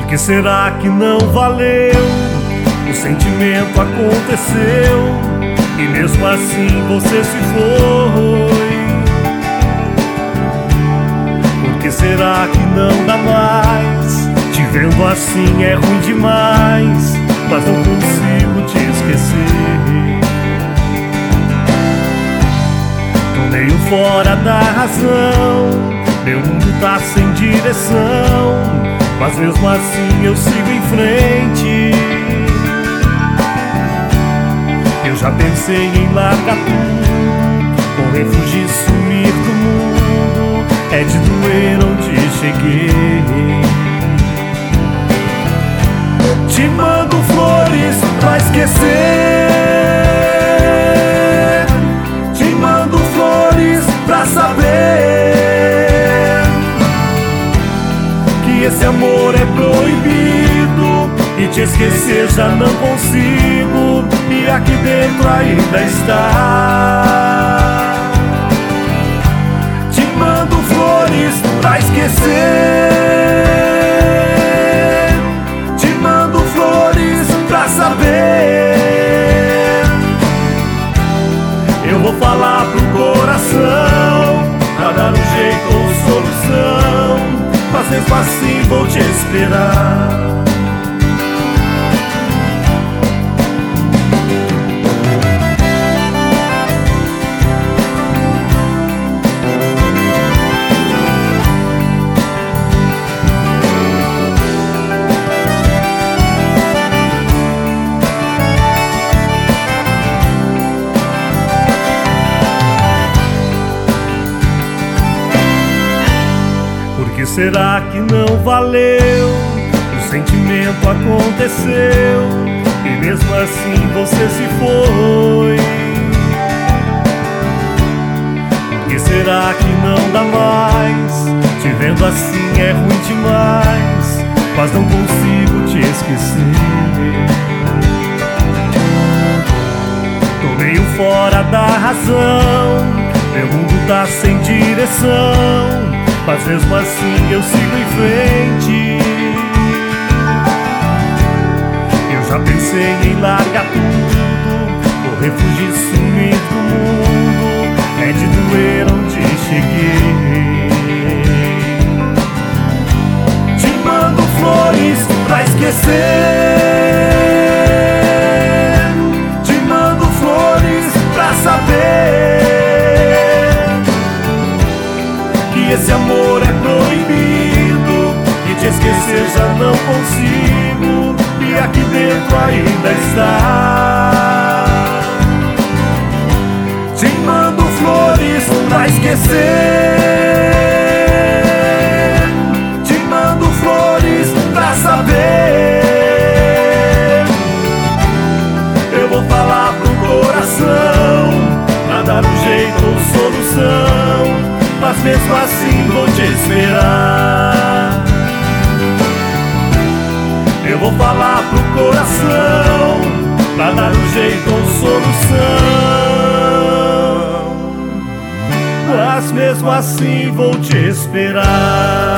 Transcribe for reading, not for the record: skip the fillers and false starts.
que será que não valeu? O sentimento aconteceu e mesmo assim você se foi. Por que será que não dá mais? Te vendo assim é ruim demais, mas não consigo te esquecer. Tô meio fora da razão, meu mundo tá sem direção, mas mesmo assim eu sigo em frente. Eu já pensei em largar tudo, correr, fugir, sumir do mundo. É de doer onde cheguei. Te mando flores pra esquecer, te mando flores pra saber que esse amor é proibido e te esquecer já não consigo, e aqui dentro ainda está. Te mando flores pra esquecer, te mando flores pra saber. Eu vou falar pro coração pra dar um jeito ou solução, mas mesmo assim vou te esperar. Por que será que não valeu? O sentimento aconteceu e mesmo assim você se foi. Por que será que não dá mais? Te vendo assim é ruim demais, mas não consigo te esquecer. Tô meio fora da razão, meu mundo tá sem direção, mas mesmo assim eu sigo em frente. Eu já pensei em largar tudo, correr, fugir, sumir do mundo. É de doer onde cheguei. Te mando flores pra esquecer, te mando flores pra saber que esse amor é proibido e te esquecer já não consigo, e aqui dentro ainda está. Te mando flores pra esquecer, te mando flores pra saber. Eu vou falar pro coração pra dar um jeito ou solução, mas mesmo assim vou te esperar. Eu vou falar pro coração pra dar um jeito ou solução, mas mesmo assim vou te esperar.